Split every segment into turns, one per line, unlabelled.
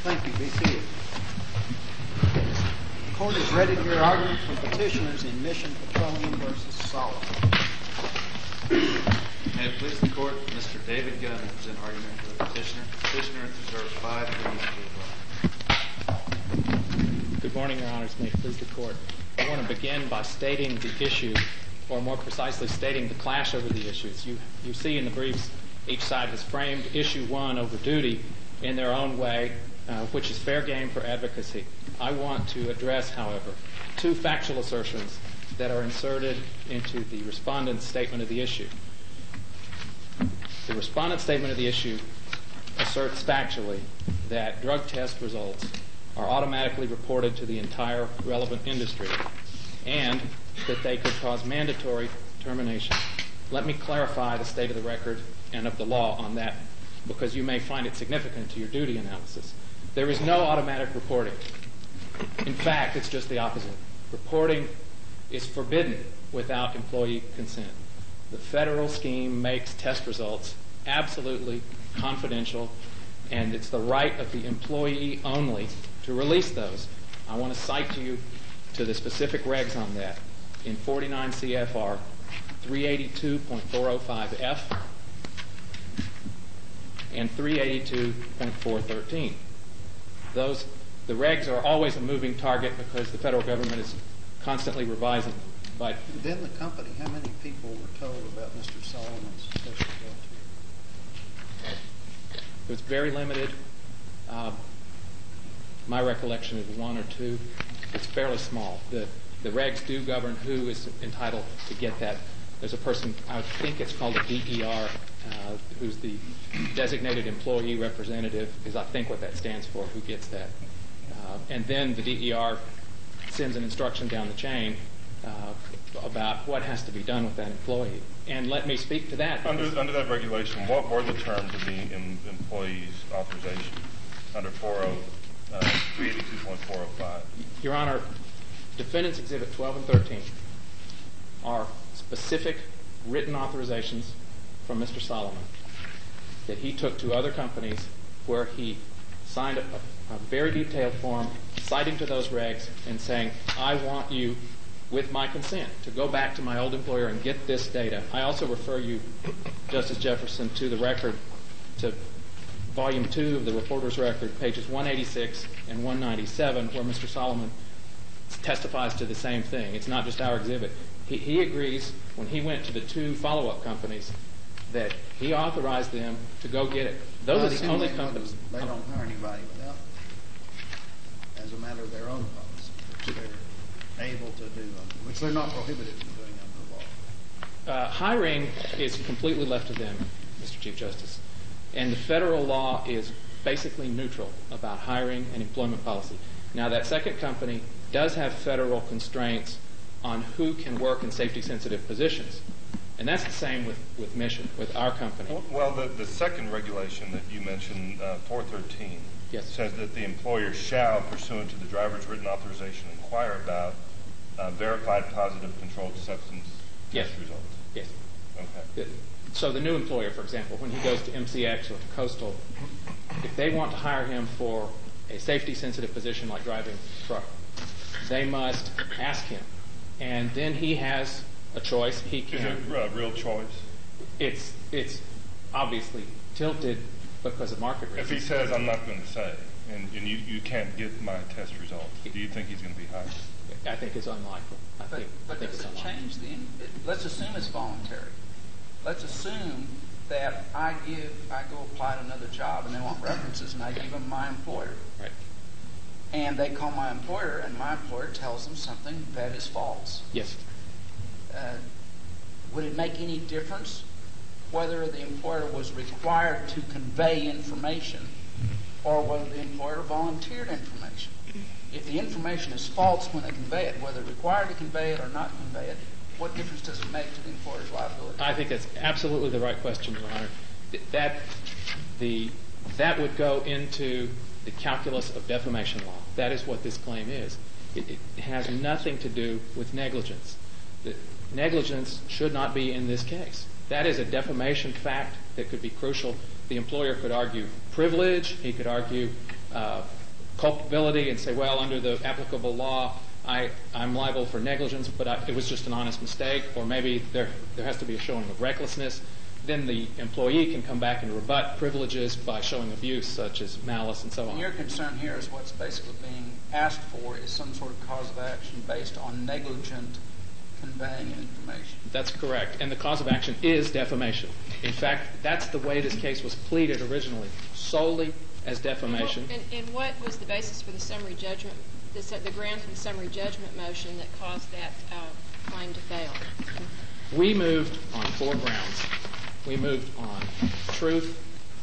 Thank you. Be seated. The court is ready to hear argument from petitioners in Mission Petroleum v. Solomon.
May it please the court, Mr. David Gunn will present argument for the petitioner. Petitioner has reserved 5 minutes to rebut.
Good morning, Your Honors. May it please the court. I want to begin by stating the issue, or more precisely stating the clash over the issues. You see in the briefs, each side has framed issue 1 over duty in their own way, which is fair game for advocacy. I want to address, however, 2 factual assertions that are inserted into the respondent's statement of the issue. The respondent's statement of the issue asserts factually that drug test results are automatically reported to the entire relevant industry and that they could cause mandatory termination. Let me clarify the state of the record and of the law on that, because you may find it significant to your duty analysis. There is no automatic reporting. In fact, it's just the opposite. Reporting is forbidden without employee consent. The federal scheme makes test results absolutely confidential, and it's the right of the employee only to release those. I want to cite you to the specific regs on that in 49 CFR 382.405F and 382.413. The regs are always a moving target because the federal government is constantly revising them. But
within the company, how many people were told about Mr. Solomon's test results?
It was very limited. My recollection is 1 or 2. It's fairly small. The regs do govern who is entitled to get that. There's a person, I think it's called a DER, who's the designated employee representative, is I think what that stands for, who gets that. And then the DER sends an instruction down the chain about what has to be done with that employee. And let me speak to that.
Under that regulation, what were the terms of the employee's authorization under 382.405?
Your Honor, Defendants Exhibit 12 and 13 are specific written authorizations from Mr. Solomon that he took to other companies where he signed a very detailed form citing to those regs and saying, I want you, with my consent, to go back to my old employer and get this data. I also refer you, Justice Jefferson, to the record, to Volume 2 of the reporter's record, pages 186 and 197, where Mr. Solomon testifies to the same thing. It's not just our exhibit. He agrees, when he went to the 2 follow-up companies, that he authorized them to go get it. Those are the only companies.
They don't hire anybody without, as a matter of their own policy, which they're able to do, which they're not prohibited from doing under the law.
Hiring is completely left to them, Mr. Chief Justice. And the federal law is basically neutral about hiring and employment policy. Now, that second company does have federal constraints on who can work in safety-sensitive positions. And that's the same with Mission, with our company.
Well, the second regulation that you mentioned, 413,
yes,
says that the employer shall, pursuant to the driver's written authorization, inquire about verified positive controlled substance test results.
Yes.
Okay.
So the new employer, for example, when he goes to MCX or to Coastal, if they want to hire him for a safety-sensitive position like driving a truck, they must ask him. And then he has a choice. He can.
Is it a real choice?
It's obviously tilted because of market reasons.
If he says, I'm not going to say, and you can't get my test results, do you think he's going to be hired?
I think it's unlikely. I think it's unlikely.
Change let's assume it's voluntary. Let's assume that I go apply to another job and they want references and I give them my employer.
Right.
And they call my employer and my employer tells them something that is false.
Yes.
Would it make any difference whether the employer was required to convey information or whether the employer volunteered information? If the information is false when they convey it, whether required to convey it or not convey it, what difference does it make to the employer's liability?
I think that's absolutely the right question, Your Honor. That would go into the calculus of defamation law. That is what this claim is. It has nothing to do with negligence. Negligence should not be in this case. That is a defamation fact that could be crucial. The employer could argue privilege. He could argue culpability and say, well, under the applicable law, I'm liable for negligence, but it was just an honest mistake, or maybe there has to be a showing of recklessness, then the employee can come back and rebut privileges by showing abuse, such as malice and so on.
And your concern here is what's basically being asked for is some sort of cause of action based on negligent conveying information.
That's correct. And the cause of action is defamation. In fact, that's the way this case was pleaded originally, solely as defamation.
And what was the basis for the summary judgment, the grounds for the summary judgment motion that caused that claim to fail?
We moved on 4 grounds. We moved on truth,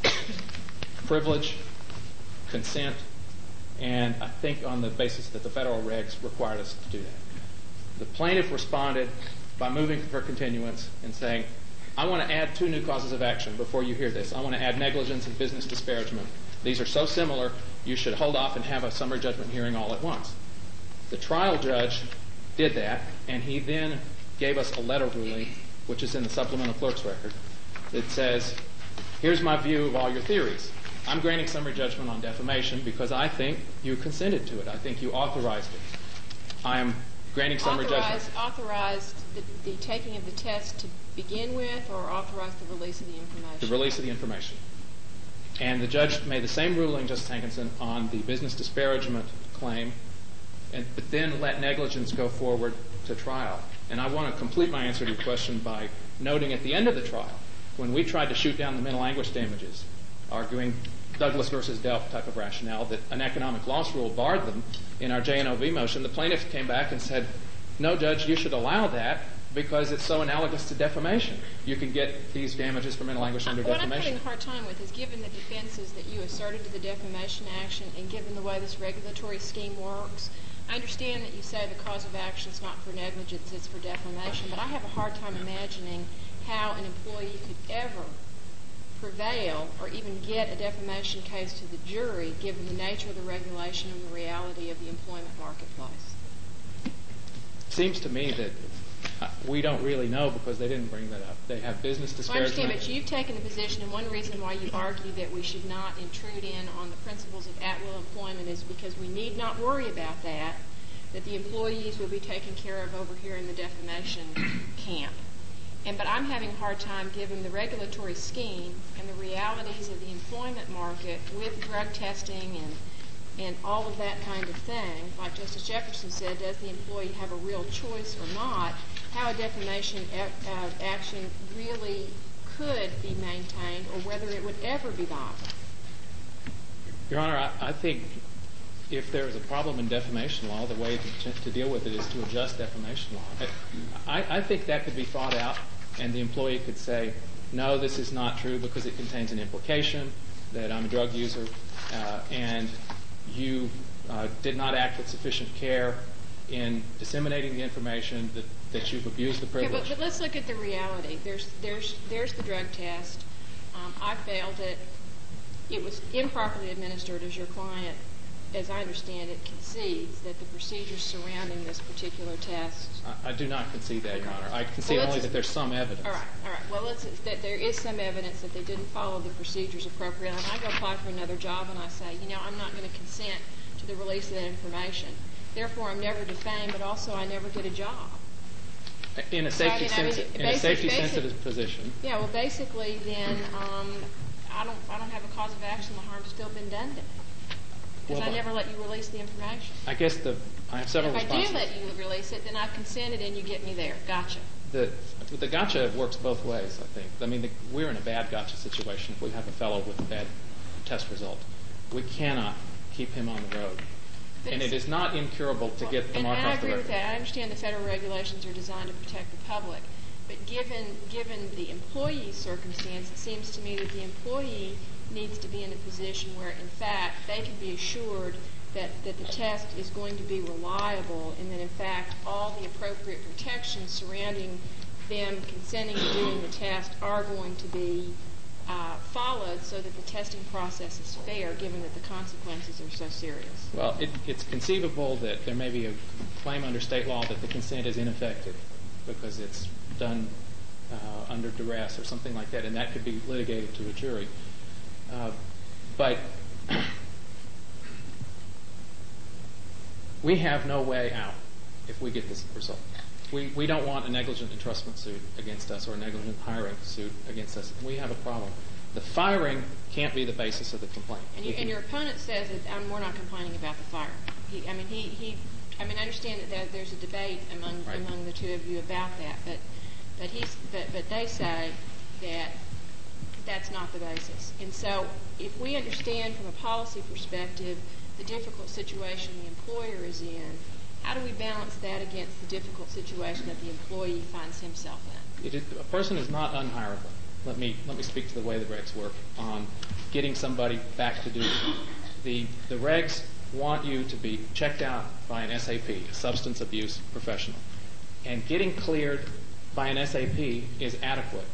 privilege, consent, and I think on the basis that the federal regs required us to do that. The plaintiff responded by moving for continuance and saying, I want to add 2 new causes of action before you hear this. I want to add negligence and business disparagement. These are so similar, you should hold off and have a summary judgment hearing all at once. The trial judge did that, and he then gave us a letter ruling, which is in the supplemental clerk's record, that says, here's my view of all your theories. I'm granting summary judgment on defamation because I think you consented to it. I think you authorized it. I am granting summary judgment.
Authorized the taking of the test to begin with, or authorized the release of the information?
The release of the information. And the judge made the same ruling, Justice Hankinson, on the business disparagement claim, but then let negligence go forward to trial. And I want to complete my answer to your question by noting at the end of the trial, when we tried to shoot down the mental anguish damages, arguing Douglas versus Delp type of rationale that an economic loss rule barred them in our JNOV motion, the plaintiff came back and said, no, Judge, you should allow that because it's so analogous to defamation. You can get these damages for mental anguish under defamation.
What I'm having a hard time with is, given the defenses that you asserted to the defamation action and given the way this regulatory scheme works, I understand that you say the cause of action is not for negligence, it's for defamation, but I have a hard time imagining how an employee could ever prevail or even get a defamation case to the jury given the nature of the regulation and the reality of the employment marketplace.
It seems to me that we don't really know because they didn't bring that up. They have business disparagement.
I understand, but you've taken the position, and one reason why you argue that we should not intrude in on the principles of at-will employment is because we need not worry about that the employees will be taken care of over here in the defamation camp. But I'm having a hard time, given the regulatory scheme and the realities of the employment market with drug testing and all of that kind of thing, like Justice Jefferson said, does the employee have a real choice or not, how a defamation action really could be maintained or whether it would ever be viable.
Your Honor, I think if there is a problem in defamation law, the way to deal with it is to adjust defamation law. I think that could be thought out, and the employee could say, no, this is not true because it contains an implication that I'm a drug user, and you did not act with sufficient care in disseminating the information that you've abused the privilege.
Okay, but let's look at the reality. There's the drug test. I failed it. It was improperly administered, as your client, as I understand it, concedes that the procedures surrounding this particular test.
I do not concede that, Your Honor. I concede only that there's some evidence.
All right. Well, that there is some evidence that they didn't follow the procedures appropriately. And I go apply for another job and I say, I'm not going to consent to the release of that information. Therefore, I'm never defamed, but also I never get a job.
In a safety-sensitive position. Yeah,
well, basically, then I don't have a cause of action. The harm's still been done to me. Because I never let you release the information.
I guess I have several responses.
If I do let you release it, then I've consented and you get me there. Gotcha.
The gotcha works both ways, I think. I mean, we're in a bad gotcha situation if we have a fellow with a bad test result. We cannot keep him on the road. And it is not incurable to get the mark off the record.
And I agree with that. I understand the federal regulations are designed to protect the public. But given the employee's circumstance, it seems to me that the employee needs to be in a position where, in fact, they can be assured that the test is going to be reliable and that, in fact, all the appropriate protections surrounding them consenting to doing the test are going to be followed so that the testing process is fair, given that the consequences are so serious.
Well, it's conceivable that there may be a claim under state law that the consent is ineffective because it's done under duress or something like that, and that could be litigated to a jury. But we have no way out if we get this result. We don't want a negligent entrustment suit against us or a negligent hiring suit against us. We have a problem. The firing can't be the basis of the complaint.
And your opponent says that we're not complaining about the firing. I understand that there's a debate among the two of you about that, but they say that that's not the basis. And so, if we understand from a policy perspective the difficult situation the employer is in, how do we balance that against the difficult situation that the employee finds himself in?
A person is not unhirable. Let me speak to the way the regs work on getting somebody back to duty. The regs want you to be checked out by an SAP, a substance abuse professional, and getting cleared by an SAP is adequate.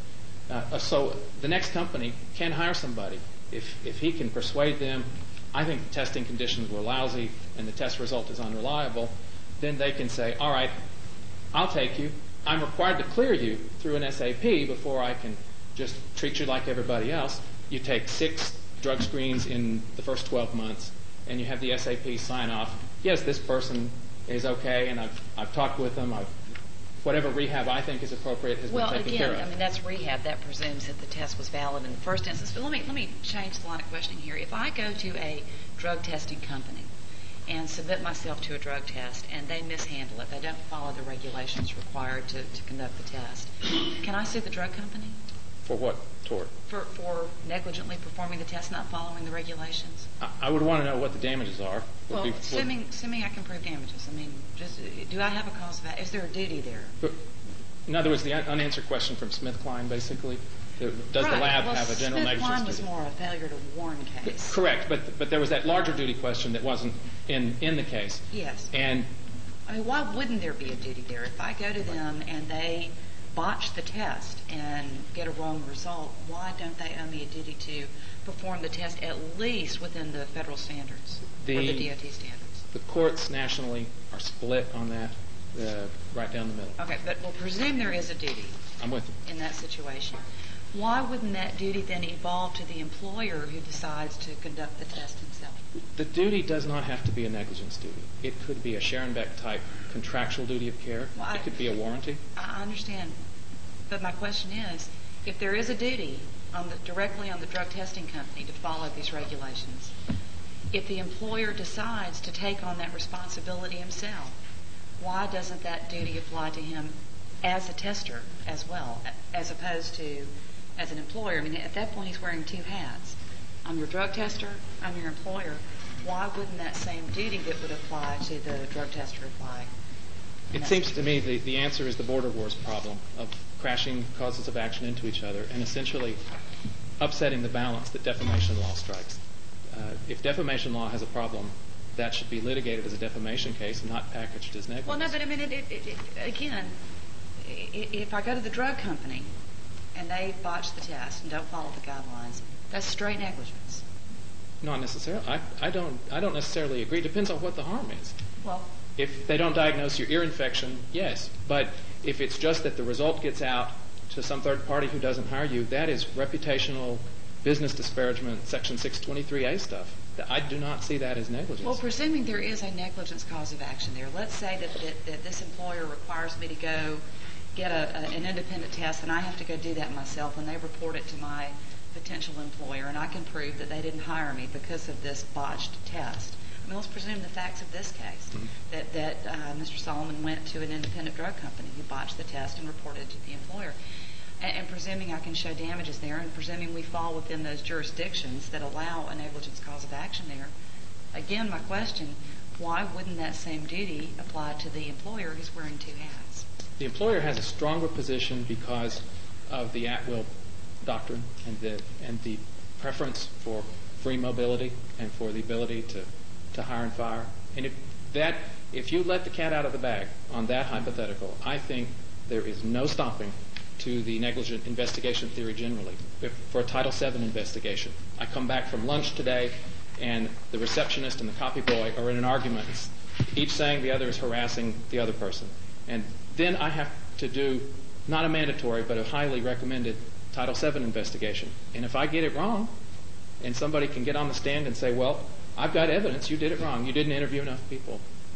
So the next company can hire somebody if he can persuade them, I think the testing conditions were lousy and the test result is unreliable, then they can say, all right, I'll take you. I'm required to clear you through an SAP before I can just treat you like everybody else. You take 6 drug screens in the first 12 months, and you have the SAP sign off, yes, this person is okay, and I've talked with them. Whatever rehab I think is appropriate has been taken care of.
Well, again, that's rehab. That presumes that the test was valid in the first instance. But let me change the line of questioning here. If I go to a drug testing company and submit myself to a drug test and they mishandle it, they don't follow the regulations required to conduct the test, can I sue the drug company?
For what tort?
For negligently performing the test, not following the regulations?
I would want to know what the damages are.
Well, assuming I can prove damages, do I have a cause of that? Is there a duty there?
In other words, the unanswered question from SmithKline, basically, does the lab have a general negligence duty?
SmithKline was more a failure to warn case.
Correct, but there was that larger duty question that wasn't in the case.
Yes.
And
why wouldn't there be a duty there? If I go to them and they botch the test and get a wrong result, why don't they owe me a duty to perform the test at least within the federal standards or the DOT standards?
The courts nationally are split on that, right down the middle.
Okay, but we'll presume there is a duty.
I'm with you.
In that situation. Why wouldn't that duty then evolve to the employer who decides to conduct the test himself?
The duty does not have to be a negligence duty. It could be a Sharon Beck type contractual duty of care. It could be a warranty.
I understand. But my question is, if there is a duty directly on the drug testing company to follow these regulations, if the employer decides to take on that responsibility himself, why doesn't that duty apply to him as a tester as well, as opposed to as an employer? At that point he's wearing 2 hats. I'm your drug tester, I'm your employer. Why wouldn't that same duty that would apply to the drug tester apply?
It seems to me the answer is the border wars problem of crashing causes of action into each other and essentially upsetting the balance that defamation law strikes. If defamation law has a problem, that should be litigated as a defamation case and not packaged as negligence.
Well, no, but again, if I go to the drug company and they botch the test and don't follow the guidelines, that's straight negligence.
Not necessarily. I don't necessarily agree. It depends on what the harm is.
Well,
if they don't diagnose your ear infection, yes. But if it's just that the result gets out to some third party who doesn't hire you, that is reputational business disparagement, Section 623A stuff. I do not see that as negligence.
Well, presuming there is a negligence cause of action there, let's say that this employer requires me to go get an independent test and I have to go do that myself and they report it to my potential employer and I can prove that they didn't hire me because of this botched test. Let's presume the facts of this case, that Mr. Solomon went to an independent drug company who botched the test and reported it to the employer. And presuming I can show damages there and presuming we fall within those jurisdictions that allow a negligence cause of action there, again, my question, why wouldn't that same duty apply to the employer who's wearing 2 hats?
The employer has a stronger position because of the at-will doctrine and the preference for free mobility and for the ability to hire and fire. And if you let the cat out of the bag on that hypothetical, I think there is no stopping to the negligent investigation theory generally. For a Title VII investigation, I come back from lunch today and the receptionist and the copy boy are in an argument, each saying the other is harassing the other person. And then I have to do not a mandatory but a highly recommended Title VII investigation. And if I get it wrong and somebody can get on the stand and say, well, I've got evidence, you did it wrong, you didn't interview enough people,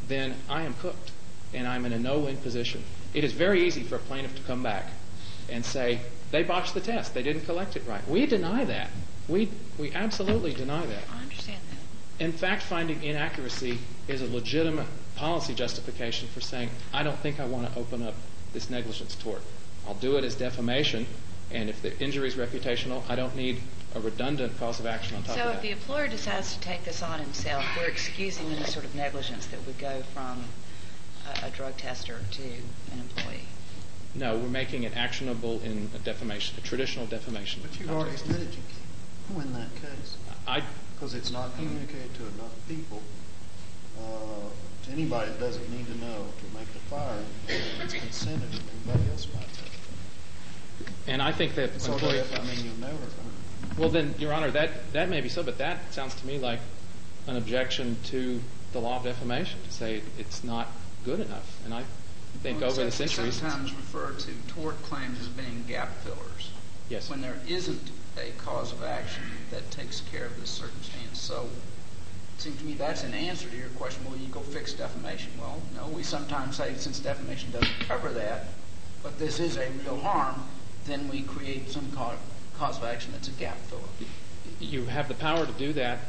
then I am cooked, and I'm in a no-win position. It is very easy for a plaintiff to come back and say, they botched the test, they didn't collect it right. We deny that. We absolutely deny that.
I understand that.
In fact, finding inaccuracy is a legitimate policy justification for saying, I don't think I want to open up this negligence tort. I'll do it as defamation, and if the injury is reputational, I don't need a redundant cause of action on top of
So
that.
if the employer decides to take this on himself, we're excusing any sort of negligence that would go from a drug tester to an employee.
No, we're making it actionable in a defamation, a traditional defamation.
But you've already
context.
admitted you can't win that case. Because it's not communicated to enough people. To anybody that doesn't need to know to make the firing, it's consented and everybody else might take it.
And I think that
So
employee...
that, I mean, you'll never...
Well, then, Your Honor, that may be so, but that sounds to me like an objection to the law of defamation, to say it's not good enough. And I think over the centuries...
Sometimes refer to tort claims as being gap fillers.
Yes.
When there isn't a cause of action that takes care of this circumstance. So it seems to me that's an answer to your question, well, you go fix defamation. Well, no, we sometimes say since defamation doesn't cover that, but this is a real harm, then we create some cause of action that's a gap filler.
You have the power to do that.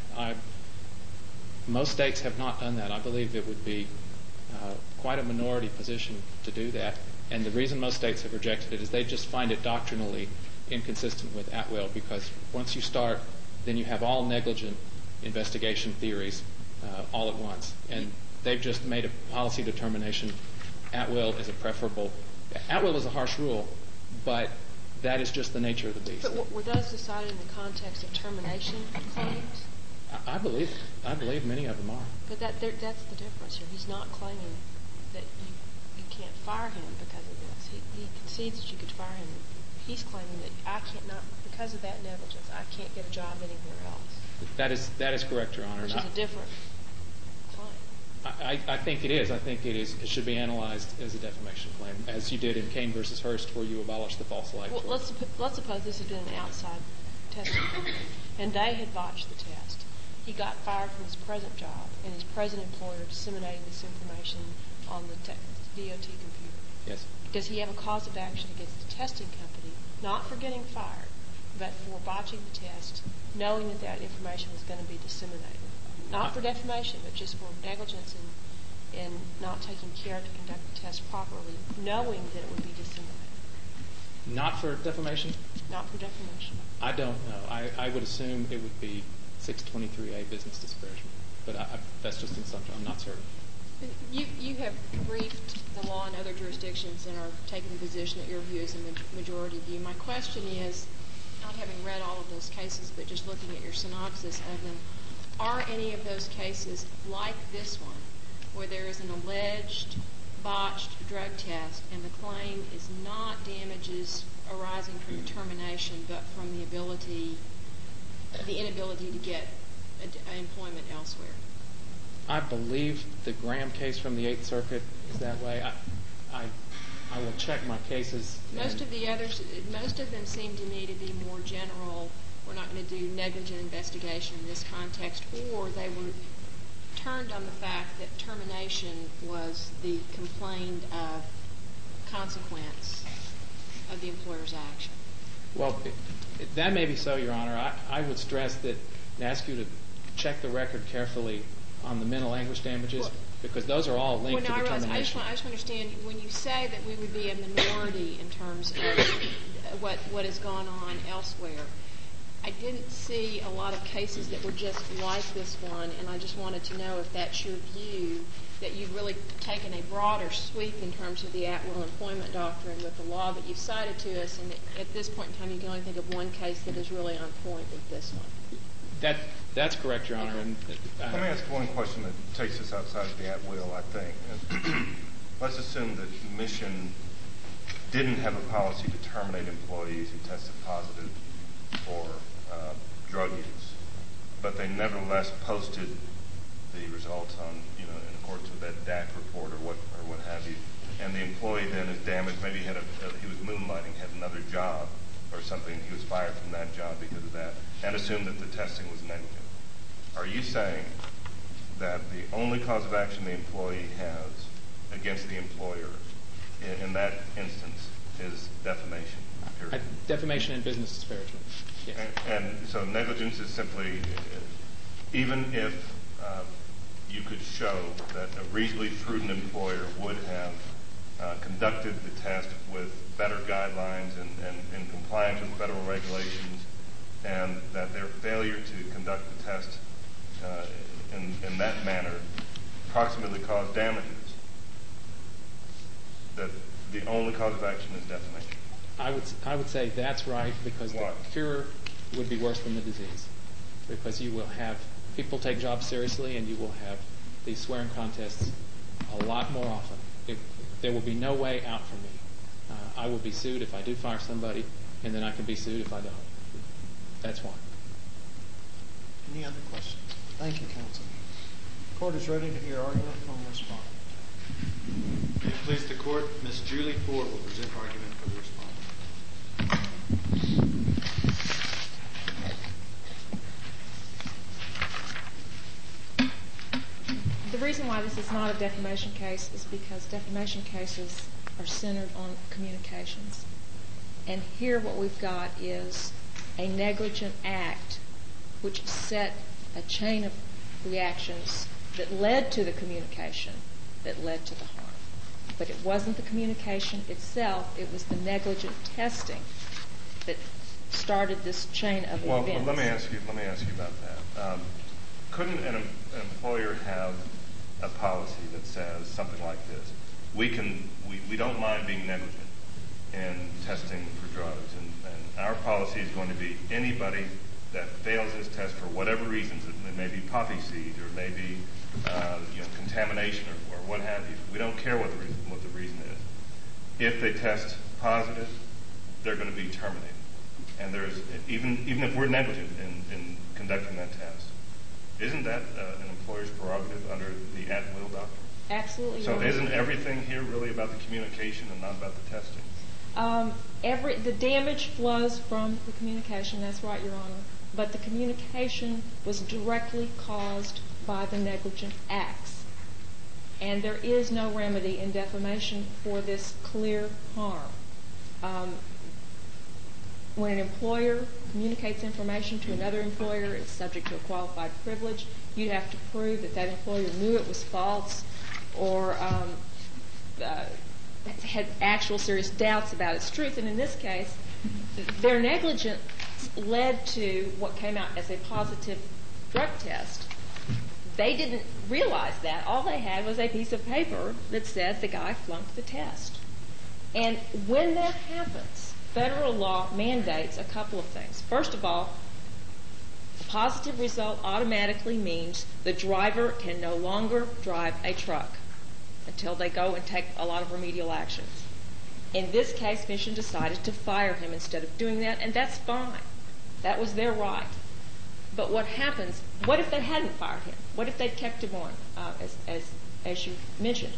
Most states have not done that. I believe it would be quite a minority position to do that. And the reason most states have rejected it is they just find it doctrinally inconsistent with at-will, because once you start, then you have all negligent investigation theories all at once. And they've just made a policy determination at-will is a preferable. At-will is a harsh rule, but that is just the nature of the beast.
But were those decided in the context of termination claims?
I believe many of them are.
But that's the difference here. He's not claiming that you can't fire him because of this. He concedes that you could fire him. He's claiming that I can't not, because of that negligence, I can't get a job anywhere else.
That is correct, Your Honor.
Which is a different claim.
I think it is. I think it is. It should be analyzed as a defamation claim, as you did in Kane v. Hurst, where you abolished the false light.
Well, let's suppose this had been an outside testing company, and they had botched the test. He got fired from his present job, and his present employer disseminated this information on the DOT computer.
Yes.
Does he have a cause of action against the testing company, not for getting fired, but for botching the test, knowing that that information was going to be disseminated? Not for defamation, but just for negligence in not taking care to conduct the test properly, knowing that it would be disseminated.
Not for defamation?
Not for defamation.
I don't know. I would assume it would be 623A, business disparagement. But that's just an assumption. I'm not certain.
You have briefed the law in other jurisdictions and are taking the position that your view is a majority view. My question is, not having read all of those cases, but just looking at your synopsis of them, are any of those cases like this one, where there is an alleged botched drug test and the claim is not damages arising from the termination, but from the inability to get employment elsewhere?
I believe the Graham case from the Eighth Circuit is that way. I will check my cases.
Most of them seem to me to be more general. We're not going to do negligent investigation in this context, or they were turned on the fact that termination was the complained of consequence of the employer's action.
Well, that may be so, Your Honor. I would stress that and ask you to check the record carefully on the mental anguish damages, because those are all linked to the termination.
I just want to understand, when you say that we would be a minority in terms of what has gone on elsewhere, I didn't see a lot of cases that were just like this one, and I just wanted to know if that's your view, that you've really taken a broader sweep in terms of the at-will employment doctrine with the law that you've cited to us, and at this point in time you can only think of one case that is really on point with this one.
That's correct, Your Honor. And,
let me ask one question that takes us outside of the at-will, I think. Let's assume that Mission didn't have a policy to terminate employees who tested positive for drug use, but they nevertheless posted the results on, in accordance with that DAC report or what have you, and the employee then is damaged. Maybe he was moonlighting, had another job or something. He was fired from that job because of that, and assumed that the testing was negative. Are you saying that the only cause of action the employee has against the employer in that instance is defamation. Period.
Defamation and business disparagement. Yes.
And so negligence is simply, even if you could show that a reasonably prudent employer would have conducted the test with better guidelines and in compliance with federal regulations, and that their failure to conduct the test in that manner approximately caused damages, that the only cause of action is defamation.
I would say that's right, because
Why?
the cure would be worse than the disease, because you will have people take jobs seriously, and you will have these swearing contests a lot more often. There will be no way out for me. I will be sued if I do fire somebody, and then I can be sued if I don't. That's why.
Any other questions? Thank you, counsel. Court is ready to hear argument from the respondent.
May it please the court, Ms. Julie Ford will present argument for the respondent.
The reason why this is not a defamation case is because defamation cases are centered on communications. And here what we've got is a negligent act which set a chain of reactions that led to the communication that led to the harm. But it wasn't the communication itself, it was the negligent testing that started this chain of events.
Well, let me ask you about that. Couldn't an employer have a policy that says something like this? We don't mind being negligent in testing for drugs, and our policy is going to be anybody that fails this test for whatever reasons. It may be poppy seed, or maybe contamination, or what have you. We don't care what the reason is. If they test positive, they're going to be terminated. And there's even if we're negligent in conducting that test, isn't that an employer's prerogative under the at-will doctrine?
Absolutely.
So isn't everything here really about the communication and not about the testing?
The damage flows from the communication, that's right, Your Honor. But the communication was directly caused by the negligent acts. And there is no remedy in defamation for this clear harm. When an employer communicates information to another employer, it's subject to a qualified privilege. You'd have to prove that that employer knew it was false or had actual serious doubts about its truth. And in this case, their negligence led to what came out as a positive drug test. They didn't realize that. All they had was a piece of paper that said the guy flunked the test. And when that happens, federal law mandates a couple of things. First of all, a positive result automatically means the driver can no longer drive a truck until they go and take a lot of remedial actions. In this case, Mission decided to fire him instead of doing that, and that's fine. That was their right. But what happens, what if they hadn't fired him? What if they'd kept him on, as you mentioned?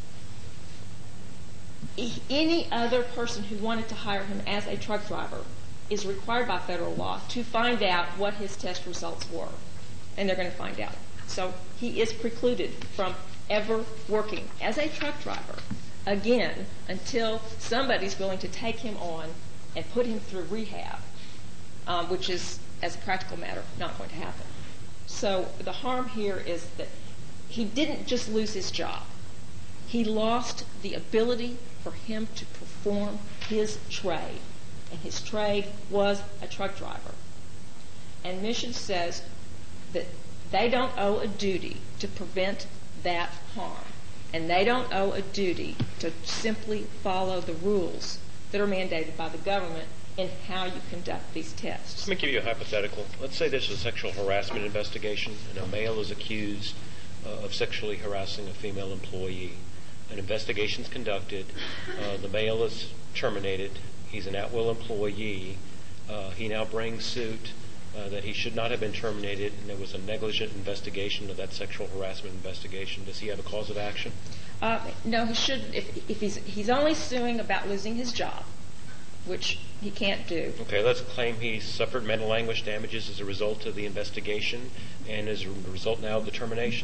Any other person who wanted to hire him as a truck driver is required by federal law to find out what his test results were. And they're going to find out. So he is precluded from ever working as a truck driver again until somebody's willing to take him on and put him through rehab, which is, as a practical matter, not going to happen. So the harm here is that he didn't just lose his job. He lost the ability for him to perform his trade. And his trade was a truck driver. And Mission says that they don't owe a duty to prevent that harm. And they don't owe a duty to simply follow the rules that are mandated by the government in how you conduct these tests.
Let me give you a hypothetical. Let's say there's a sexual harassment investigation and a male is accused of sexually harassing a female employee. An investigation is conducted. The male is terminated. He's an at-will employee. He now brings suit that he should not have been terminated, and there was a negligent investigation of that sexual harassment investigation. Does he have a cause of action?
No, he shouldn't. If he's only suing about losing his job, which
he can't do.
Okay, let's claim he suffered mental anguish damages as a result of the investigation and as a result now of the termination.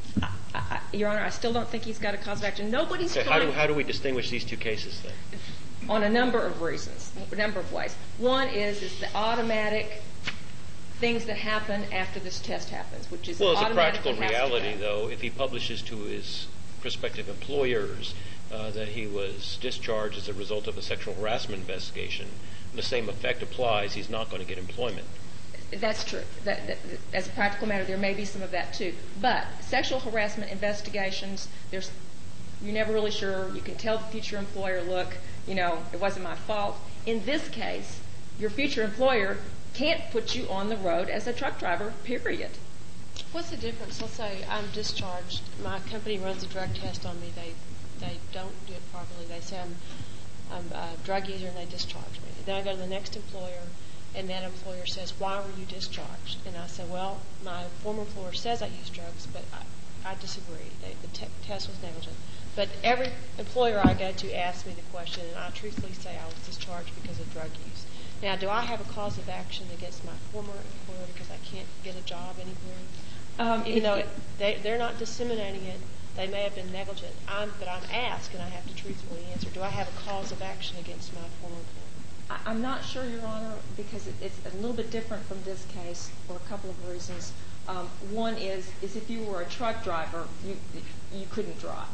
Your Honor, I still don't think he's got a cause of action. Nobody's
Okay,
trying.
how do we distinguish these two cases then?
On a number of reasons, a number of ways. One is the automatic things that happen after this test happens, which is
well, as a
automatically
practical reality, though, if he publishes to his prospective employers that he was discharged as a result of a sexual harassment investigation, the same effect applies. He's not going to get employment.
That's true. As a practical matter, there may be some of that too. But sexual harassment investigations, you're never really sure. You can tell the future employer, look, it wasn't my fault. In this case, your future employer can't put you on the road as a truck driver, period.
What's the difference? Let's say I'm discharged. My company runs a drug test on me. They don't do it properly. They say I'm a drug user and they discharge me. Then I go to the next employer and that employer says, why were you discharged? And I say, well, my former employer says I use drugs, but I disagree. The test was negligent. But every employer I go to asks me the question, and I truthfully say I was discharged because of drug use. Now, do I have a cause of action against my former employer because I can't get a job anywhere? Even though they're not disseminating it, they may have been negligent. But I'm asked, and I have to truthfully answer, do I have a cause of action against my former employer?
I'm not sure, Your Honor, because it's a little bit different from this case for a couple of reasons. One is if you were a truck driver, you couldn't drive.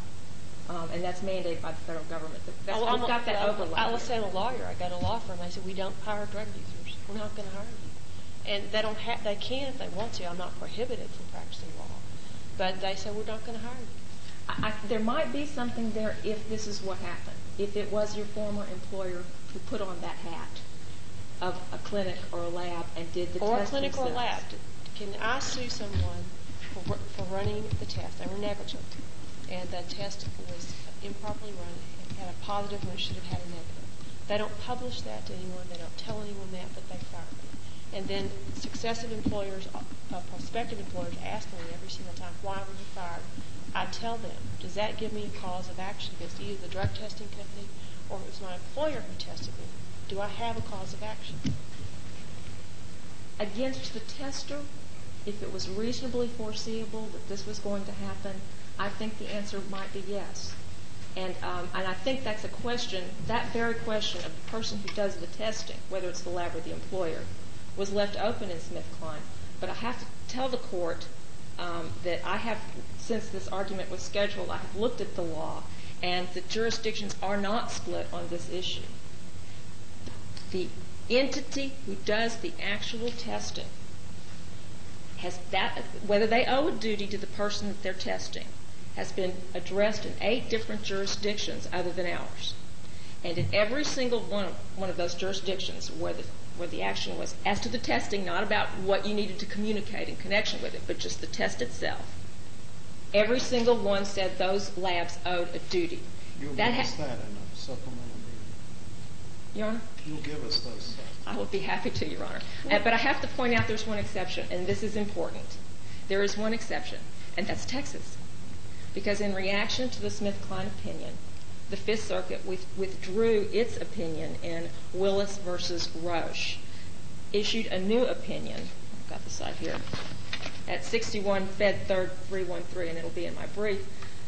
And that's mandated by the federal government. We've got that overlap.
Let's say I'm a lawyer. I got a law firm. They said, we don't hire drug users. We're not going to hire you. And they can if they want to. I'm not prohibited from practicing law. But they say, we're not going to hire you.
There might be something there if this is what happened. If it was your former employer who put on that hat of a clinic or a lab and did the test
or a clinic
themselves.
or a lab. Can I sue someone for running the test? They were negligent. And the test was improperly run. It had a positive when it should have had a negative. They don't publish that to anyone. They don't tell anyone that, but they fire me. And then successive employers, prospective employers ask me every single time, why were you fired? I tell them, does that give me a cause of action against either the drug testing company or it was my employer who tested me? Do I have a cause of action?
Against the tester, if it was reasonably foreseeable that this was going to happen, I think the answer might be yes. And I think that's a question, that very question of the person who does the testing, whether it's the lab or the employer, was left open in SmithKline. But I have to tell the court that I have, since this argument was scheduled, I have looked at the law, and the jurisdictions are not split on this issue. The entity who does the actual testing has that, whether they owe a duty to the person that they're testing, has been addressed in 8 different jurisdictions other than ours. And in every single one of those jurisdictions where the action was as to the testing, not about what you needed to communicate in connection with it, but just the test itself, every single one said those labs owed a duty.
You'll give us that in a supplemental brief.
Your Honor?
You'll give us those.
I would be happy to, Your Honor. But I have to point out there's one exception, and this is important. There is one exception, and that's Texas. Because in reaction to the SmithKline opinion, the Fifth Circuit withdrew its opinion in Willis versus Roche, issued a new opinion, I've got the site here, at 61 Fed 3rd 313, and it'll be in my brief,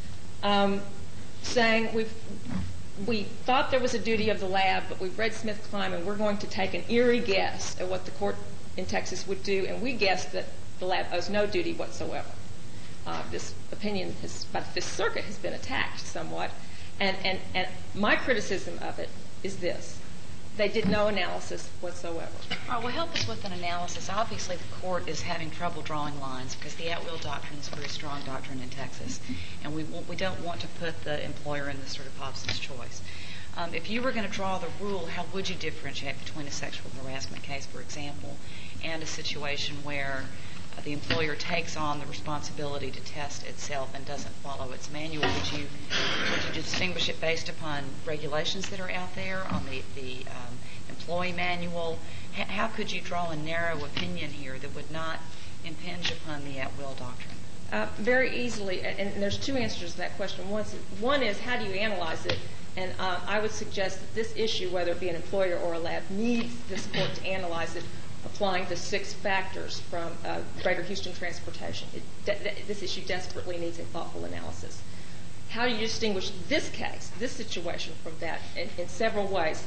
saying we thought there was a duty of the lab, but we've read SmithKline, and we're going to take an eerie guess at what the court in Texas would do, and we guessed that the lab owes no duty whatsoever. This opinion by the Fifth Circuit has been attacked somewhat, and my criticism of it is this. They did no analysis whatsoever.
All right, well, help us with an analysis. Obviously, the court is having trouble drawing lines because the at-will doctrine is a very strong doctrine in Texas, and we don't want to put the employer in this sort of Hobson's choice. If you were going to draw the rule, how would you differentiate between a sexual harassment case, for example, and a situation where the employer takes on the responsibility to test itself and doesn't follow its manual? Would you distinguish it based upon regulations that are out there, on the employee manual? How could you draw a narrow opinion here that would not impinge upon the at-will doctrine?
Very easily, and there's 2 answers to that question. One is how do you analyze it? And I would suggest that this issue, whether it be an employer or a lab, needs this court to analyze it applying the 6 factors from Greater Houston Transportation. This issue desperately needs a thoughtful analysis. How do you distinguish this case, this situation, from that? In several ways.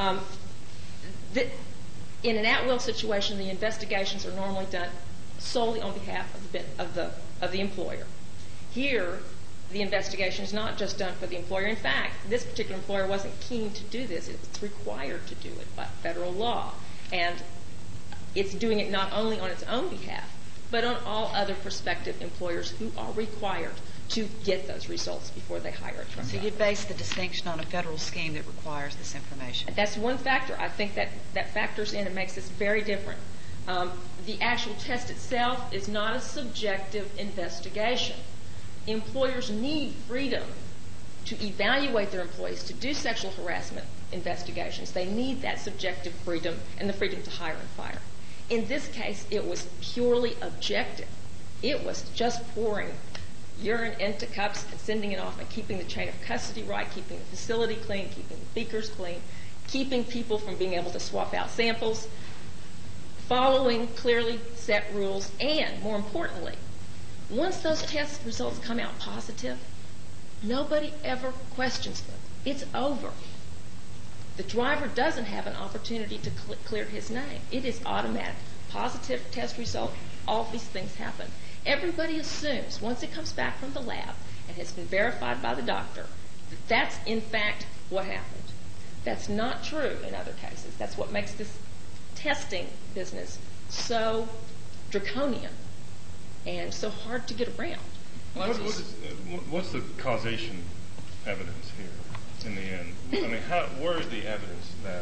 In an at-will situation, the investigations are normally done solely on behalf of the employer. Here, the investigation is not just done for the employer. In fact, this particular employer wasn't keen to do this. It's required to do it by federal law. And it's doing it not only on its own behalf, but on all other prospective employers who are required to get those results before they hire a truck driver.
So you base the distinction on a federal scheme that requires this information.
That's one factor. I think that factors in and makes this very different. The actual test itself is not a subjective investigation. Employers need freedom to evaluate their employees, to do sexual harassment investigations. They need that subjective freedom and the freedom to hire and fire. In this case, it was purely objective. It was just pouring urine into cups and sending it off and keeping the chain of custody right, keeping the facility clean, keeping the beakers clean, keeping people from being able to swap out samples, following clearly set rules, and, more importantly, once those test results come out positive, nobody ever questions them. It's over. The driver doesn't have an opportunity to clear his name. It is automatic. Positive test result, all these things happen. Everybody assumes, once it comes back from the lab and has been verified by the doctor, that that's, in fact, what happened. That's not true in other cases. That's what makes this testing business so draconian and so hard to get around.
What's the causation evidence here in the end? I mean, where is the evidence that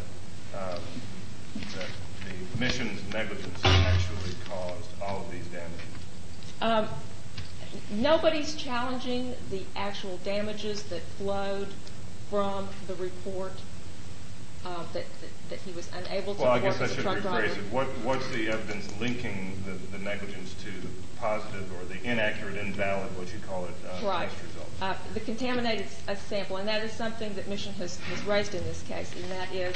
the mission's negligence actually caused all of these damages?
Nobody's challenging the actual damages that flowed from the report that he was unable to work as a truck driver.
Well, I guess I should rephrase it. What's the evidence linking the negligence to the positive or the inaccurate, invalid, what you call it, test results?
The contaminated sample, and that is something that Mission has raised in this case, and that is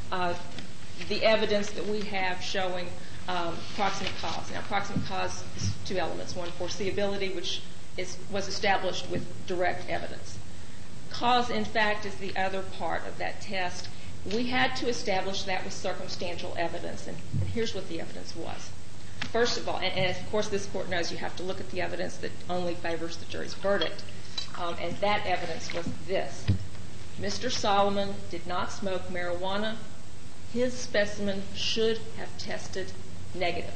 the evidence that we have showing proximate cause. Now, proximate cause is 2 elements. One, foreseeability, which was established with direct evidence. Cause, in fact, is the other part of that test. We had to establish that with circumstantial evidence, and here's what the evidence was. First of all, and of course this court knows you have to look at the evidence that only favors the jury's verdict, and that evidence was this. Mr. Solomon did not smoke marijuana. His specimen should have tested negative.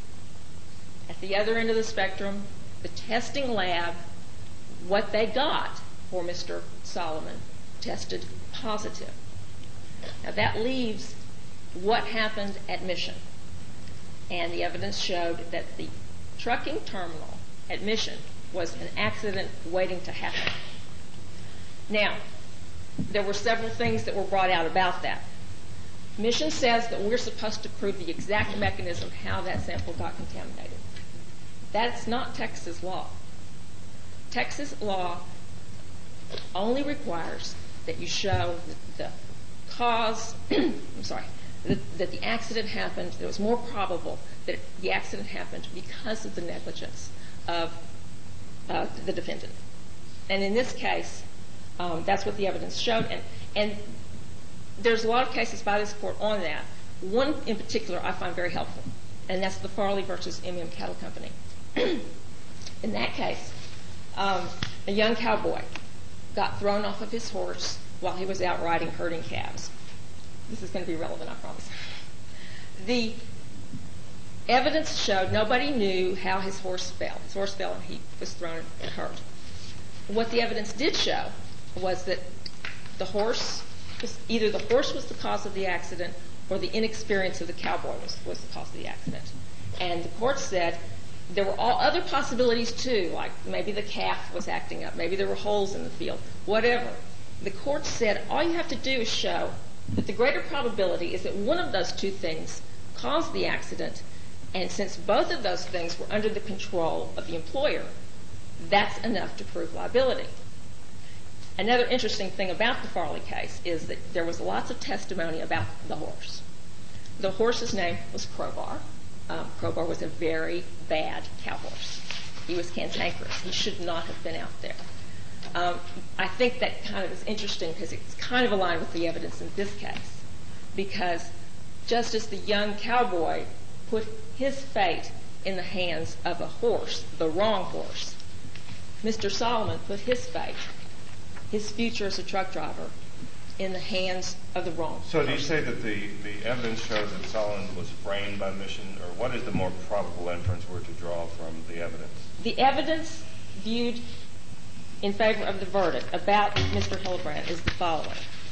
At the other end of the spectrum, the testing lab, what they got for Mr. Solomon tested positive. Now that leaves what happened at Mission. And the evidence showed that the trucking terminal at Mission was an accident waiting to happen. Now, there were several things that were brought out about that. Mission says that we're supposed to prove the exact mechanism how that sample got contaminated. That's not Texas law. Texas law only requires that you show the cause, that the accident happened, that it was more probable that the accident happened because of the negligence of the defendant. And in this case, that's what the evidence showed. And there's a lot of cases by this court on that. One in particular I find very helpful, and that's the Farley versus MM Cattle Company. In that case, a young cowboy got thrown off of his horse while he was out riding herding calves. This is going to be relevant, I promise. The evidence showed nobody knew how his horse fell. His horse fell and he was thrown and hurt. What the evidence did show was that either the horse was the cause of the accident or the inexperience of the cowboy was the cause of the accident. And the court said there were all other possibilities too, like maybe the calf was acting up, maybe there were holes in the field, whatever. The court said all you have to do is show that the greater probability is that one of those 2 things caused the accident, and since both of those things were under the control of the employer, that's enough to prove liability. Another interesting thing about the Farley case is that there was lots of testimony about the horse. The horse's name was Crowbar. Crowbar was a very bad cow horse. He was cantankerous. He should not have been out there. I think that kind of is interesting because it's kind of aligned with the evidence in this case, because just as the young cowboy put his fate in the hands of a horse, the wrong horse, Mr. Solomon put his fate, his future as a truck driver, in the hands of the wrong
So
person.
do you say that the evidence shows that Solomon was framed by Mission, or what is the more probable inference we're to draw from the evidence?
The evidence viewed in favor of the verdict about Mr. Hillebrand is the following.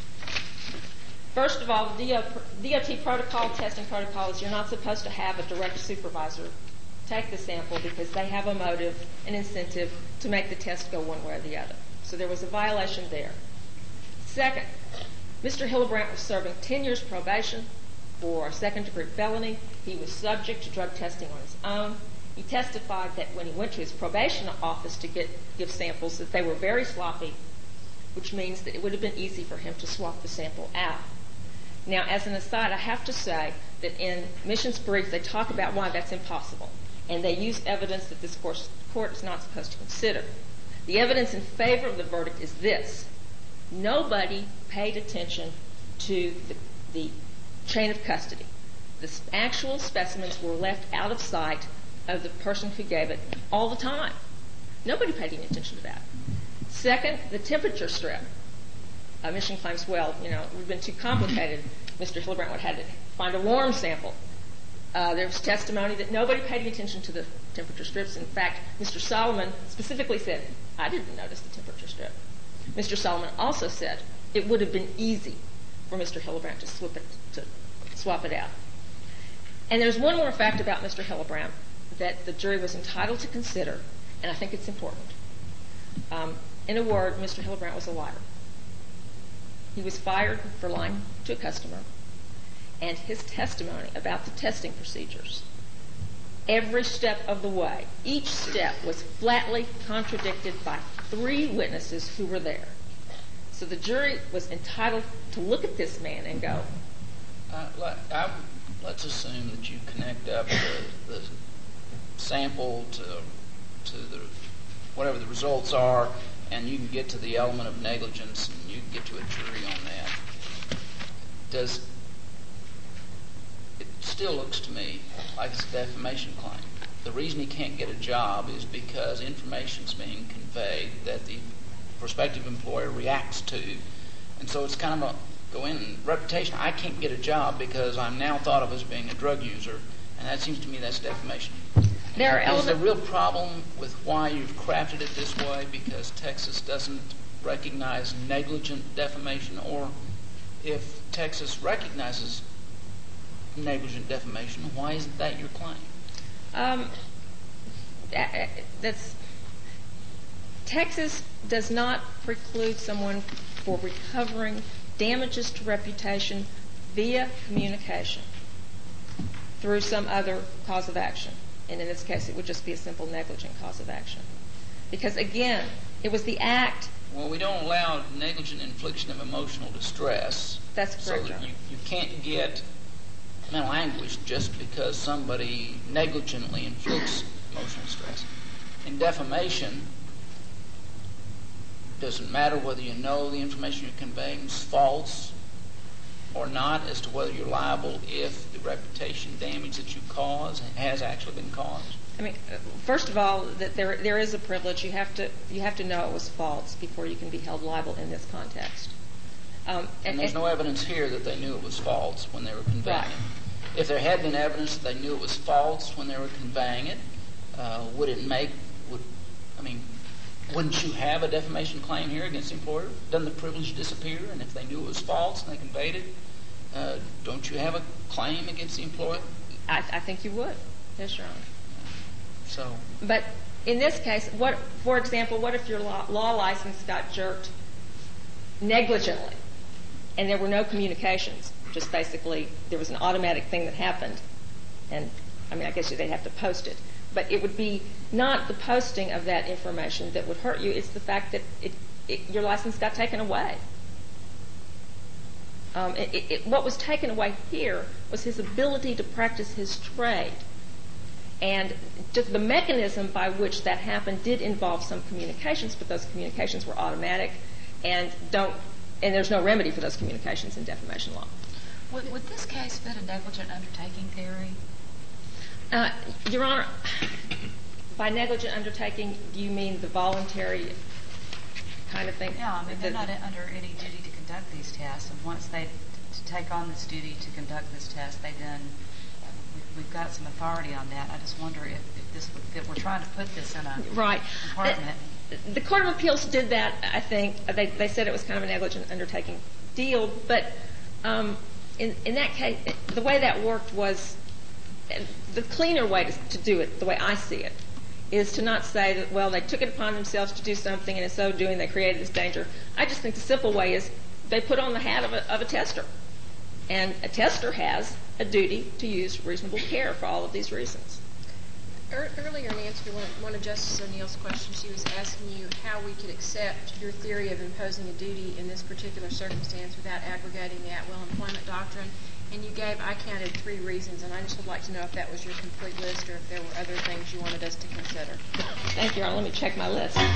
First of all, the DOT protocol, testing protocol, is you're not supposed to have a direct supervisor take the sample because they have a motive, an incentive to make the test go one way or the other. So there was a violation there. Second, Mr. Hillebrand was serving 10 years probation for a second-degree felony. He was subject to drug testing on his own. He testified that when he went to his probation office to give samples, that they were very sloppy, which means that it would have been easy for him to swap the sample out. Now, as an aside, I have to say that in Mission's brief, they talk about why that's impossible, and they use evidence that this court is not supposed to consider. The evidence in favor of the verdict is this. Nobody paid attention to the chain of custody. The actual specimens were left out of sight of the person who gave it all the time. Nobody paid any attention to that. Second, the temperature strip. Mission claims, well, it would have been too complicated. Mr. Hillebrand would have had to find a warm sample. There was testimony that nobody paid any attention to the temperature strips. In fact, Mr. Solomon specifically said, I didn't notice the temperature strip. Mr. Solomon also said it would have been easy for Mr. Hillebrand to swap it out. And there's one more fact about Mr. Hillebrand that the jury was entitled to consider, and I think it's important. In a word, Mr. Hillebrand was a liar. He was fired for lying to a customer, and his testimony about the testing procedures, every step of the way, each step was flatly contradicted by 3 witnesses who were there. So the jury was entitled to look at this man and go,
let's assume that you connect up the sample to the whatever the results are, and you can get to the element of negligence, and you can get to a jury on that. It still looks to me like it's a defamation claim. The reason he can't get a job is because information's being conveyed that the prospective employer reacts to, and so it's kind of reputation. I can't get a job because I'm now thought of as being a drug user, and that seems to me that's defamation. Is the real problem with why you've crafted it this way because Texas doesn't recognize negligent defamation, or if Texas recognizes negligent defamation, why isn't that your claim?
Texas does not preclude someone for recovering damages to reputation via communication through some other cause of action. And in this case, it would just be a simple negligent cause of action. Because, again, it was the act.
Well, we don't allow negligent infliction of emotional distress.
That's correct.
So that you can't get mental anguish just because somebody negligently inflicts emotional stress. In defamation, it doesn't matter whether you know the information you're conveying is false or not as to whether you're liable if the reputation damage that you cause has actually been caused.
I mean, first of all, that there is a privilege. You have to know it was false before you can be held liable in this context.
And there's no evidence here that they knew it was false when they were conveying it. If there had been evidence that they knew it was false when they were conveying it, wouldn't you have a defamation claim here against the employer? Doesn't the privilege disappear? And if they knew it was false and they conveyed it, don't you have a claim against the employer?
I think you would. Yes, Your Honor. But in this case, for example, what if your law license got jerked negligently and there were no communications? Just basically there was an automatic thing that happened. And, I guess they'd have to post it. But it would be not the posting of that information that would hurt you. It's the fact that your license got taken away. What was taken away here was his ability to practice his trade. And just the mechanism by which that happened did involve some communications, but those communications were automatic and there's no remedy for those communications in defamation law.
Would this case fit a negligent undertaking theory?
Your Honor, by negligent undertaking, do you mean the voluntary kind of thing?
Yeah, I mean, they're not under any duty to conduct these tests, and once they take on this duty to conduct this test, we've got some authority on that. I just wonder if we're trying to put this in a compartment.
The Court of Appeals did that, I think. They said it was kind of a negligent undertaking deal, but in that case, the way that worked was the cleaner way to do it, the way I see it, is to not say that, well, they took it upon themselves to do something, and in so doing they created this danger. I just think the simple way is they put on the hat of a tester. And a tester has a duty to use reasonable care for all of these reasons.
Earlier in answer to one of Justice O'Neill's questions, she was asking you how we could accept your theory of imposing a duty in this particular circumstance without aggregating the at-will employment doctrine. And you gave, I counted 3 reasons, and I just would like to know if that was your complete list or if there were other things you wanted us to consider.
Thank you, Your Honor. Let me check my list.
I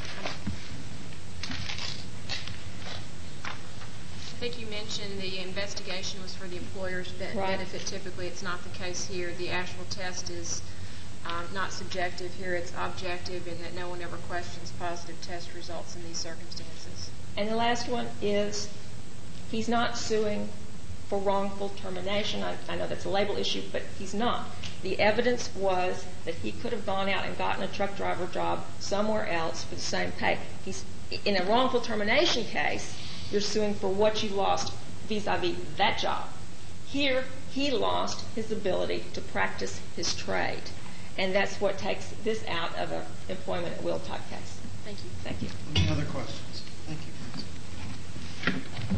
think you mentioned the investigation was for the employer's benefit. Typically, it's not the case here. The actual test is not subjective. Here it's objective, and that no one ever questions positive test results in these circumstances.
And the last one is he's not suing for wrongful termination. I know that's a label issue, but he's not. The evidence was that he could have gone out and gotten a truck driver job somewhere else for the same pay. In a wrongful termination case, you're suing for what you lost vis-a-vis that job. Here, he lost his ability to practice his trade, and that's what takes this out of an employment at will type case.
Thank you.
Thank you.
Any other questions? Thank you.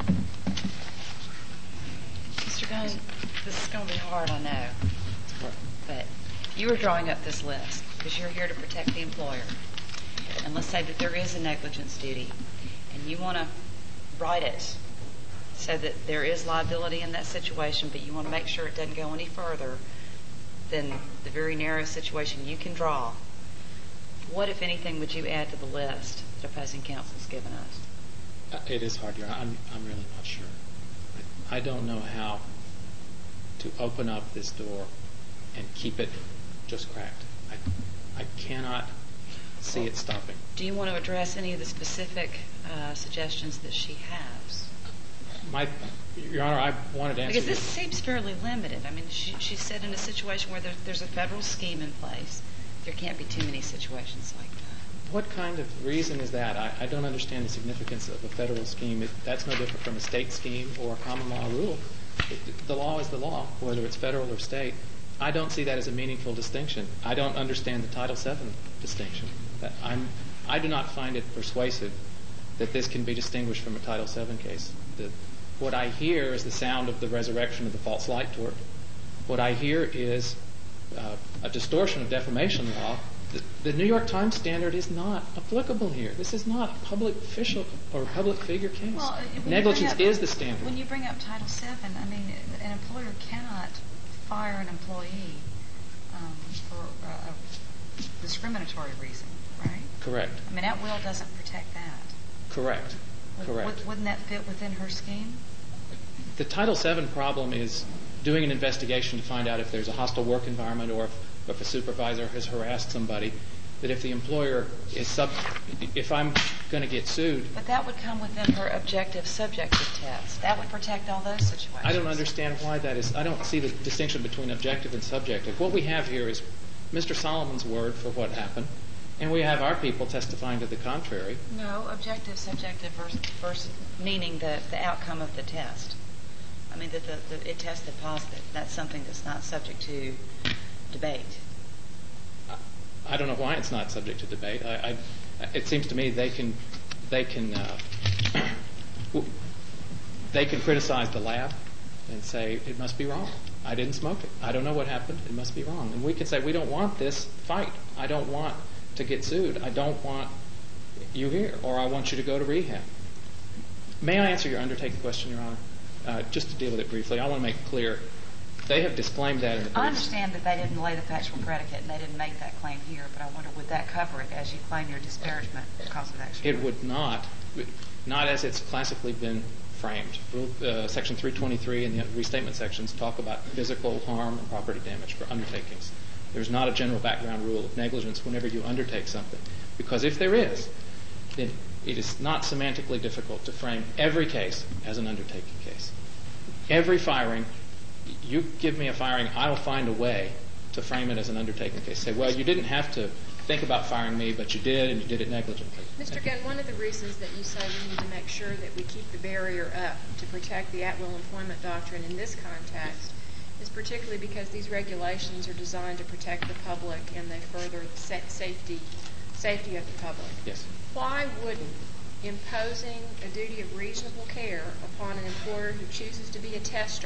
Mr. Gunn, this is going to be hard, I know. But you were drawing up this list because you're here to protect the employer. And let's say that there is a negligence duty, and you want to write it so that there is liability in that situation, but you want to make sure it doesn't go any further than the very narrow situation you can draw. What, if anything, would you add to the list that opposing counsel has given us?
It is hard, Your Honor. I'm really not sure. I don't know how to open up this door and keep it just cracked. I cannot see it stopping.
Do you want to address any of the specific suggestions that she has?
Your Honor, I wanted to answer
because this seems fairly limited. I mean, she said in a situation where there's a federal scheme in place, there can't be too many situations like that.
What kind of reason is that? I don't understand the significance of a federal scheme. That's no different from a state scheme or a common law rule. The law is the law, whether it's federal or state. I don't see that as a meaningful distinction. I don't understand the Title VII distinction. I do not find it persuasive that this can be distinguished from a Title VII case. What I hear is the sound of the resurrection of the false light tort. What I hear is a distortion of defamation law. The New York Times standard is not applicable here. This is not a public official or public figure case.
Well,
negligence is the standard.
When you bring up Title VII, I mean, an employer cannot fire an employee for a discriminatory reason, right?
Correct.
I mean, at will doesn't protect that.
Correct.
Wouldn't that fit within her scheme?
The Title VII problem is doing an investigation to find out if there's a hostile work environment or if a supervisor has harassed somebody, that if the employer is if I'm going to get sued.
But that would come within her objective subjective test. That would protect all those situations.
I don't understand why that is. I don't see the distinction between objective and subjective. What we have here is Mr. Solomon's word for what happened, and we have our people testifying to the contrary.
No, objective, subjective versus meaning the outcome of the test. I mean, that it tested positive. That's something that's not subject to debate.
I don't know why it's not subject to debate. It seems to me they can criticize the lab and say it must be wrong. I didn't smoke it. I don't know what happened. It must be wrong. And we can say we don't want this fight. I don't want to get sued. I don't want. you here, or I want you to go to rehab. May I answer your undertaking question, Your Honor? Just to deal with it briefly, I want to make it clear. They have disclaimed that in the briefs.
I understand that they didn't lay the factual predicate and they didn't make that claim here, but I wonder, would that cover it as you claim your disparagement cause of action?
It would not as it's classically been framed. Section 323 and the restatement sections talk about physical harm and property damage for undertakings. There's not a general background rule of negligence whenever you undertake something, because if there is, then it is not semantically difficult to frame every case as an undertaking case. Every firing, you give me a firing, I'll find a way to frame it as an undertaking case. Say, well, you didn't have to think about firing me, but you did, and you did it negligently.
Mr. Gunn, one of the reasons that you say we need to make sure that we keep the barrier up to protect the at-will employment doctrine in this context is particularly because these regulations are designed to protect the public and they further safety of the public.
Yes.
Why wouldn't imposing a duty of reasonable care upon an employer who chooses to be a tester,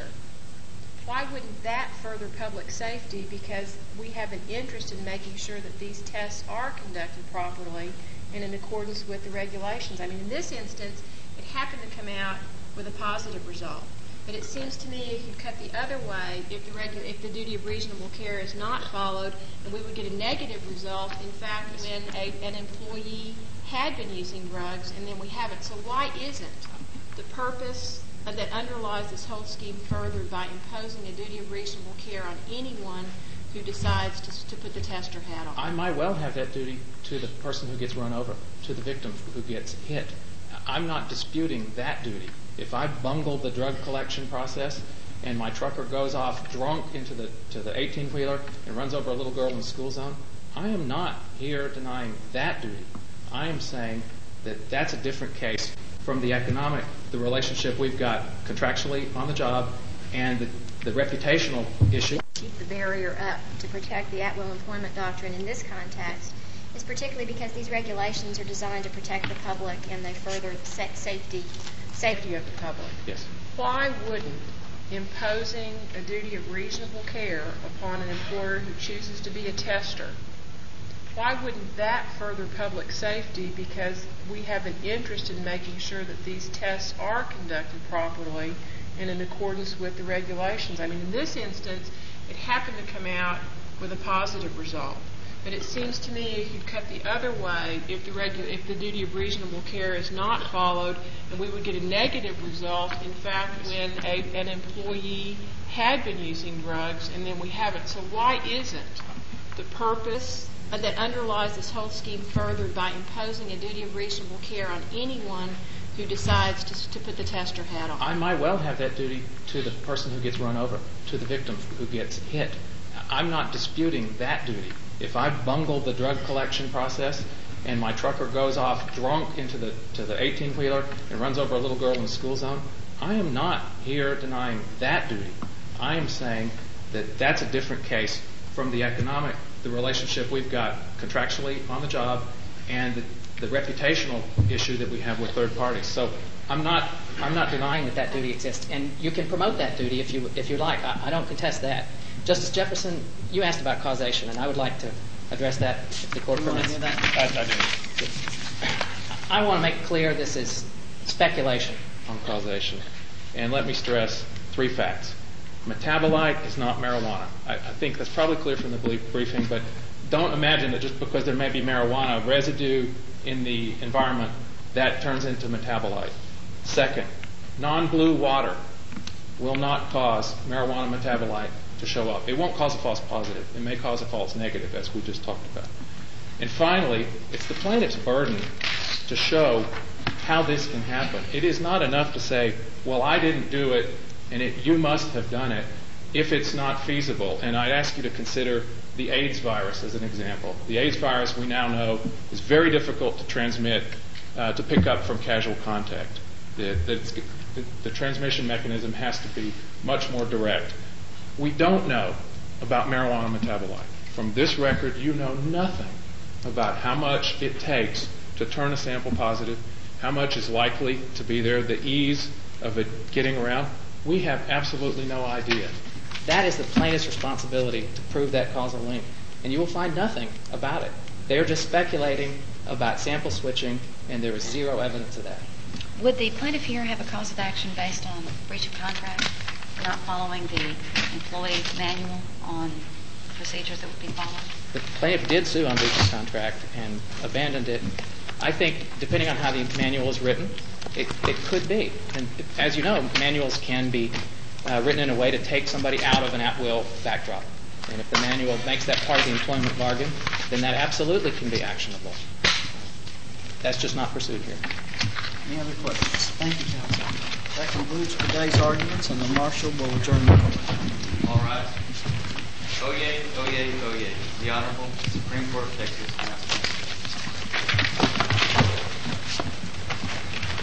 why wouldn't that further public safety, because we have an interest in making sure that these tests are conducted properly and in accordance with the regulations? I mean, in this instance, it happened to come out with a positive result. But it seems to me if you cut the other way, if the duty of reasonable care is not followed, then we would get a negative result, in fact, when an employee had been using drugs and then we haven't. So why isn't the purpose that underlies this whole scheme furthered by imposing a duty of reasonable care on anyone who decides to put the tester hat on?
I might well have that duty to the person who gets run over, to the victim who gets hit. I'm not disputing that duty. If I bungle the drug collection process and my trucker goes off drunk to the 18-wheeler and runs over a little girl in the school zone, I am not here denying that duty. I am saying that that's a different case from the relationship we've got contractually on the job and the reputational issue.
Keep the barrier up to protect the at-will employment doctrine in this context is particularly because these regulations are designed to protect the public and they further safety of the public.
Yes.
Why wouldn't imposing a duty of reasonable care upon an employer who chooses to be a tester, why wouldn't that further public safety, because we have an interest in making sure that these tests are conducted properly and in accordance with the regulations? I mean, in this instance, it happened to come out with a positive result. But it seems to me if you cut the other way, if the duty of reasonable care is not followed, then we would get a negative result, in fact, when an employee had been using drugs and then we haven't. So why isn't the purpose that underlies this whole scheme furthered by imposing a duty of reasonable care on anyone who decides to put the tester hat on?
I might well have that duty to the person who gets run over, to the victim who gets hit. I'm not disputing that duty. If I bungle the drug collection process and my trucker goes off drunk to the 18-wheeler and runs over a little girl in the school zone, I am not here denying that duty. I am saying that that's a different case from the relationship we've got contractually on the job and the reputational issue that we have with third parties. So I'm not denying that duty exists, and you can promote that duty if you like. I don't contest that. Justice Jefferson, you asked about causation, and I would like to address that if the court permits. I want to make clear this is speculation on causation, and let me stress 3 facts. Metabolite is not marijuana. I think that's probably clear from the briefing, but don't imagine that just because there may be marijuana residue in the environment, that turns into metabolite. Second, non-blue water will not cause marijuana metabolite to show up. It won't cause a false positive. It may cause a false negative, as we just talked about. And finally, it's the plaintiff's burden to show how this can happen. It is not enough to say, well, I didn't do it, and you must have done it, if it's not feasible. And I'd ask you to consider the AIDS virus as an example. The AIDS virus, we now know, is very difficult to transmit, to pick up from casual contact. The transmission mechanism has to be much more direct. We don't know about marijuana metabolite. From this record, you know nothing about how much it takes to turn a sample positive, how much is likely to be there, the ease of it getting around. We have absolutely no idea. That is the plaintiff's responsibility to prove that causal link, and you will find nothing about it. They are just speculating about sample switching, and there was zero evidence of that.
Would the plaintiff here have a cause of action based on breach of contract for not following the employee manual on procedures that would be followed?
The plaintiff did sue on breach of contract and abandoned it. I think, depending on how the manual is written, it could be. And as you know, manuals can be written in a way to take somebody out of an at-will backdrop. And if the manual makes that part of the employment bargain, then that absolutely can be actionable. That's just not pursued here.
Any other questions? Thank you, counsel. That concludes today's arguments, and the marshal will adjourn the court.
All rise. Oyez, oyez, oyez. The Honorable Supreme Court of Texas.